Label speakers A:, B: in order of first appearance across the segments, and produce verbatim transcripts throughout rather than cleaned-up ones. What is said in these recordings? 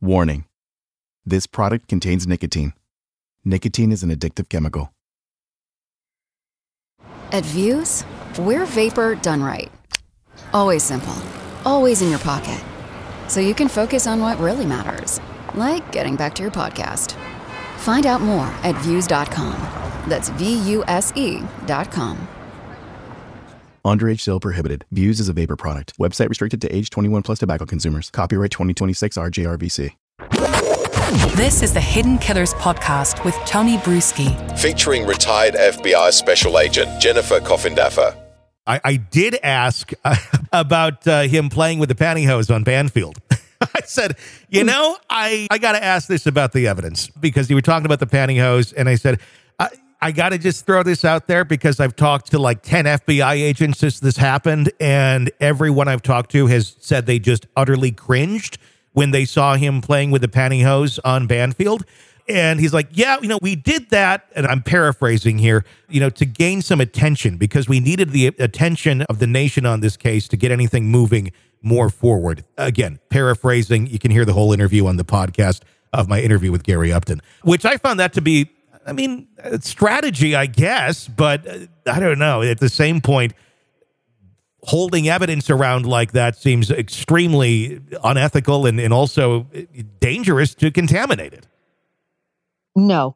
A: Warning: this product contains nicotine. Nicotine is an addictive chemical.
B: At Views, we're vapor done right. Always simple. Always in your pocket. So you can focus on what really matters, like getting back to your podcast. Find out more at views dot com. That's V U S E dot com.
A: Underage sale prohibited. Views is a vapor product. Website restricted to age twenty-one plus tobacco consumers. Copyright twenty twenty-six R J R V C.
C: This is the Hidden Killers podcast with Tony Bruschi.
D: Featuring retired F B I Special Agent Jennifer Coffindaffer.
E: I, I did ask uh, about uh, him playing with the pantyhose on Banfield. I said, you know, I, I got to ask this about the evidence because you were talking about the pantyhose. And I said, I, I got to just throw this out there because I've talked to like ten F B I agents since this happened. And everyone I've talked to has said they just utterly cringed when they saw him playing with the pantyhose on Banfield. And he's like, yeah, you know, we did that. And I'm paraphrasing here, you know, to gain some attention because we needed the attention of the nation on this case to get anything moving more forward. Again, paraphrasing, you can hear the whole interview on the podcast of my interview with Gary Upton, which I found that to be, I mean, strategy, I guess, but uh, I don't know. At the same point, holding evidence around like that seems extremely unethical and, and also dangerous to contaminate it.
F: No.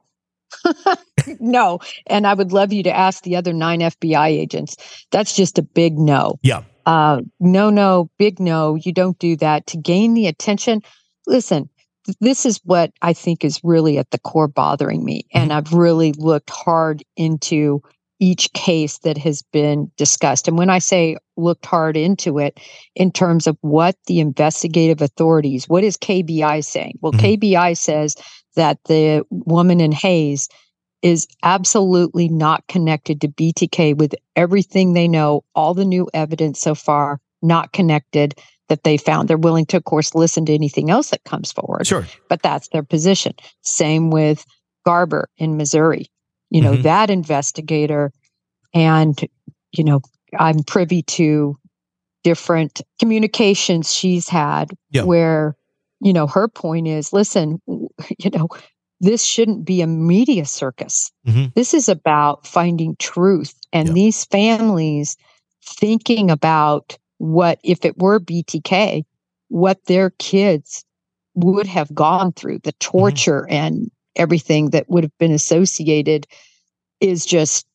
F: No. And I would love you to ask the other nine F B I agents. That's just a big no.
E: Yeah.
F: Uh, no, no, big no. You don't do that to gain the attention. Listen, th- this is what I think is really at the core bothering me. And I've really looked hard into each case that has been discussed. And when I say looked hard into it, in terms of what the investigative authorities, what is K B I saying? Well, mm-hmm. K B I says that the woman in Hayes is absolutely not connected to B T K with everything they know, all the new evidence so far, not connected that they found. They're willing to, of course, listen to anything else that comes forward.
E: Sure.
F: But that's their position. Same with Garber in Missouri. You know, mm-hmm. that investigator, and, you know, I'm privy to different communications she's had yeah. where, you know, her point is, listen, you know, this shouldn't be a media circus. Mm-hmm. This is about finding truth. And yeah. these families thinking about what, if it were B T K, what their kids would have gone through, the torture mm-hmm. and everything that would have been associated is just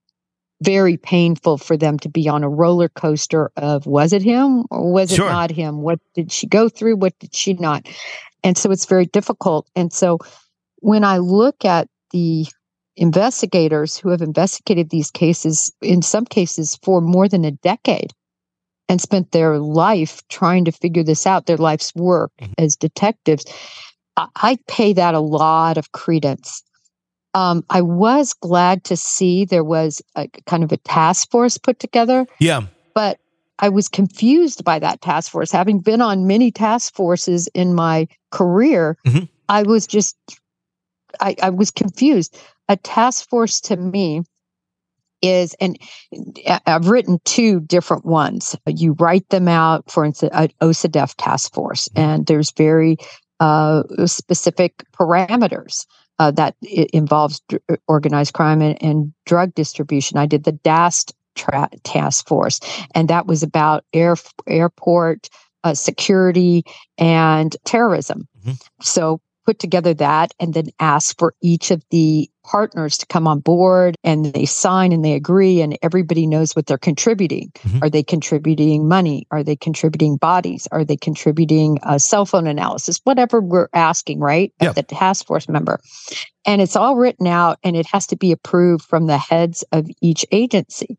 F: very painful for them to be on a roller coaster of, was it him or was sure. it not him? What did she go through? What did she not? And so it's very difficult. And so when I look at the investigators who have investigated these cases, in some cases for more than a decade, and spent their life trying to figure this out, their life's work mm-hmm. as detectives, I, I pay that a lot of credence. Um, I was glad to see there was a kind of a task force put together.
E: Yeah.
F: But I was confused by that task force. Having been on many task forces in my career, mm-hmm. I was just, I, I was confused. A task force to me is, and I've written two different ones. You write them out, for instance, an O S I D E F task force, and there's very uh, specific parameters. Uh, that it involves d- organized crime and, and drug distribution. I did the D A S T tra- task force, and that was about air, airport uh, security and terrorism. Mm-hmm. So put together that and then ask for each of the partners to come on board, and they sign and they agree, and everybody knows what they're contributing. Mm-hmm. Are they contributing money? Are they contributing bodies? Are they contributing uh, cell phone analysis? Whatever we're asking, right?
E: Yeah.
F: Of the task force member. And it's all written out, and it has to be approved from the heads of each agency.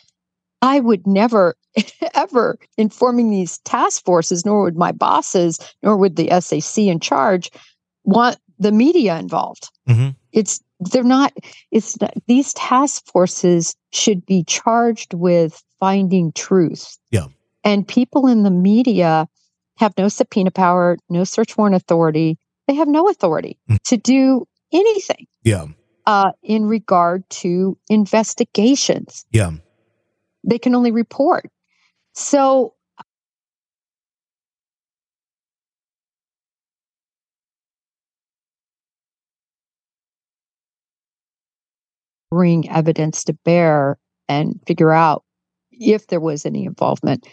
F: I would never, ever, in forming these task forces, nor would my bosses, nor would the S A C in charge, want the media involved. Mm-hmm. It's they're not. It's not, these task forces should be charged with finding truth.
E: Yeah,
F: and people in the media have no subpoena power, no search warrant authority. They have no authority mm-hmm. to do anything.
E: Yeah,
F: uh, in regard to investigations.
E: Yeah,
F: they can only report. So bring evidence to bear and figure out if there was any involvement,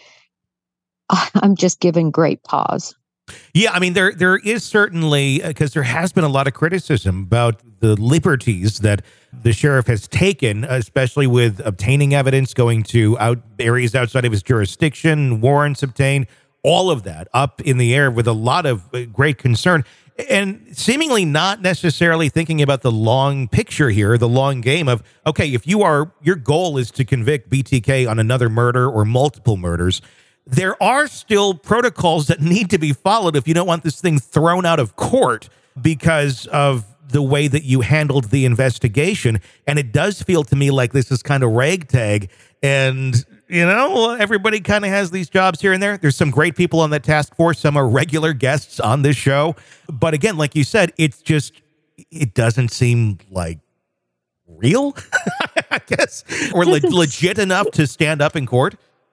F: I'm just giving great pause.
E: Yeah, I mean, there there is certainly, because there has been a lot of criticism about the liberties that the sheriff has taken, especially with obtaining evidence, going to out areas outside of his jurisdiction, warrants obtained, all of that up in the air with a lot of great concern, and seemingly not necessarily thinking about the long picture here, the long game of, okay, if you are, your goal is to convict B T K on another murder or multiple murders, there are still protocols that need to be followed if you don't want this thing thrown out of court because of the way that you handled the investigation. And it does feel to me like this is kind of ragtag. And, you know, everybody kind of has these jobs here and there. There's some great people on that task force. Some are regular guests on this show. But again, like you said, it's just, it doesn't seem like real, I guess, or le- legit enough to stand up in court.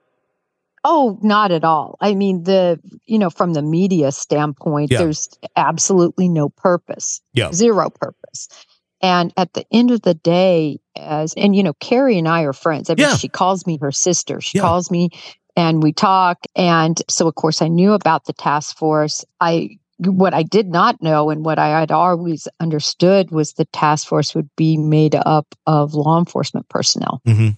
F: Oh, not at all. I mean, the, you know, from the media standpoint, yeah. there's absolutely no purpose, yeah. zero purpose. And at the end of the day, as, and, you know, Carrie and I are friends. I mean, yeah. she calls me her sister. She yeah. calls me and we talk. And so, of course, I knew about the task force. I, what I did not know and what I had always understood was the task force would be made up of law enforcement personnel, mm-hmm.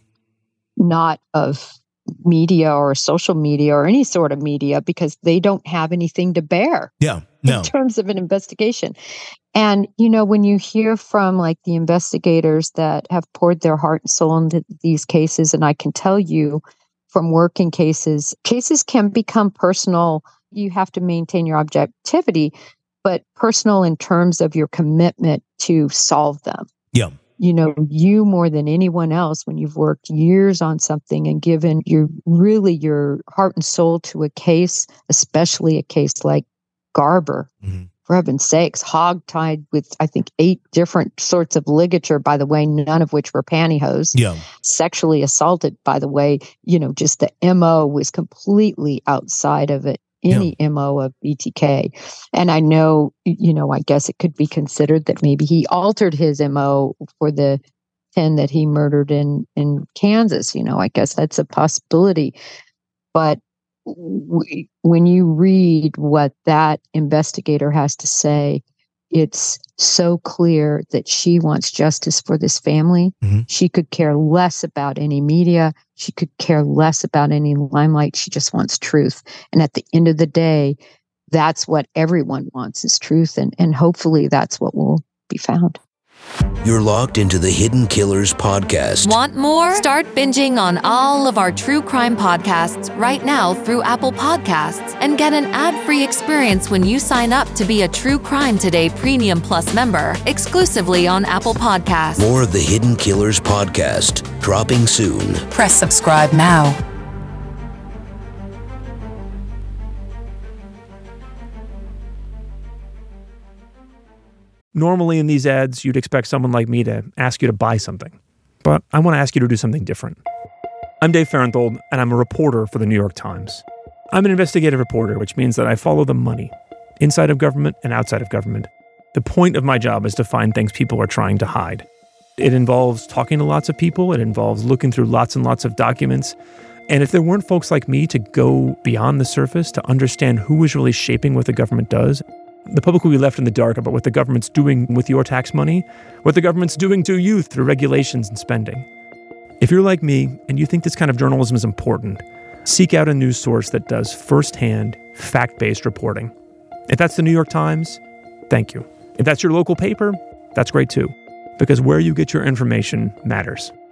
F: not of media or social media or any sort of media, because they don't have anything to bear
E: yeah, no.
F: in terms of an investigation. And, you know, when you hear from like the investigators that have poured their heart and soul into these cases, and I can tell you from working cases, cases can become personal. You have to maintain your objectivity, but personal in terms of your commitment to solve them.
E: Yeah.
F: You know, you more than anyone else, when you've worked years on something and given your really your heart and soul to a case, especially a case like Garber, mm-hmm. for heaven's sakes, hogtied with, I think, eight different sorts of ligature, by the way, none of which were pantyhose.
E: Yeah.
F: Sexually assaulted, by the way, you know, just the M O was completely outside of it. Any yeah. M O of B T K. And I know, you know, I guess it could be considered that maybe he altered his M O for the ten that he murdered in, in Kansas. You know, I guess that's a possibility. But w- when you read what that investigator has to say, it's so clear that she wants justice for this family. Mm-hmm. She could care less about any media. She could care less about any limelight. She just wants truth. And at the end of the day, that's what everyone wants, is truth. And, and hopefully that's what will be found.
G: You're locked into the Hidden Killers podcast.
H: Want more? Start binging on all of our true crime podcasts right now through Apple Podcasts and get an ad-free experience when you sign up to be a True Crime Today Premium Plus member exclusively on Apple Podcasts.
G: More of the Hidden Killers podcast dropping soon.
C: Press subscribe now.
I: Normally in these ads, you'd expect someone like me to ask you to buy something. But I want to ask you to do something different. I'm Dave Farenthold, and I'm a reporter for the New York Times. I'm an investigative reporter, which means that I follow the money, inside of government and outside of government. The point of my job is to find things people are trying to hide. It involves talking to lots of people. It involves looking through lots and lots of documents. And if there weren't folks like me to go beyond the surface to understand who is really shaping what the government does, the public will be left in the dark about what the government's doing with your tax money, what the government's doing to you through regulations and spending. If you're like me and you think this kind of journalism is important, seek out a news source that does firsthand, fact-based reporting. If that's the New York Times, thank you. If that's your local paper, that's great too, because where you get your information matters.